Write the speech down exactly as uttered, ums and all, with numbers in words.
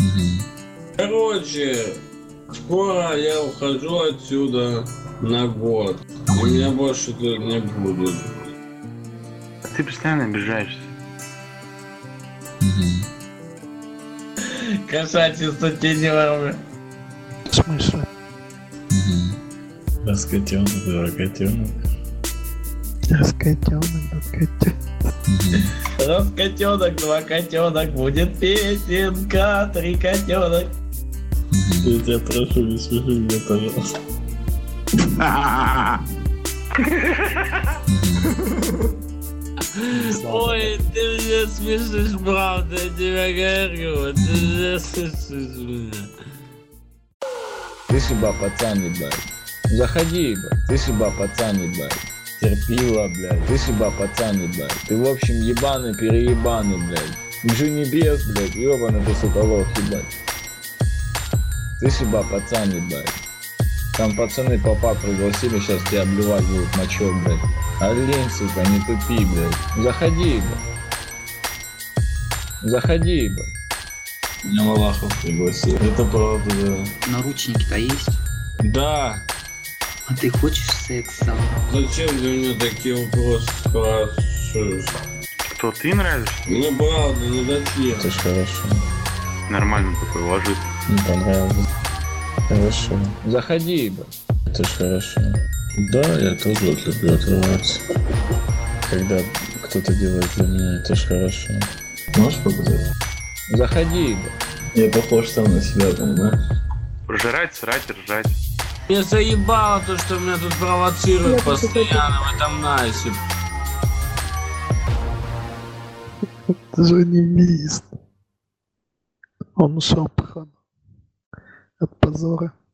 Короче, скоро я ухожу отсюда на год. И меня больше тут не будет. Ты постоянно обижаешься. Кошачьи сутенеры. В смысле? Раз котенок, два котенок. Раз котенок, два котенок. Раз котенок, два котенок, будет песенка, три котенок. Я тебя прошу, не смеши меня, пожалуйста. Ой, ты меня смешишь, правда, я тебя говорю, ты меня смешишь меня. Ты шиба, пацан, ебать. Заходи, ебать. Ты шиба, пацан, ебать. Терпила, блядь. Ты шиба, пацан, ебать. Ты, в общем, ебаный, переебаный, блядь. Джи небес, блядь. Ёбаный ты, сука, лох, ебать. Ты шиба, пацан, ебать. Там пацаны папа пригласили, сейчас тебя обливать будут мочой, блядь. Олень, сука, не тупи, блядь. Заходи, ебать. Заходи, ебать. Меня Малахов пригласил. Это правда, да. Наручники-то есть? Да. А ты хочешь секса? Зачем ты мне такие вопросы спрашиваешь? Кто, ты нравишься? Ну, правда, ну зачем? Это ж хорошо. Нормально такой ложит. Не понравилось. Хорошо. Заходи, ебать. Это ж хорошо. Да, я тоже вот люблю отрываться. Когда кто-то делает для меня, это ж хорошо. Можешь показать? Заходи, ебать. Я похож сам на себя, понимаешь? Жрать, срать, ржать. Мне заебало то, что меня тут провоцируют постоянно в этом насе. Это же невест. Он сопхан от позора.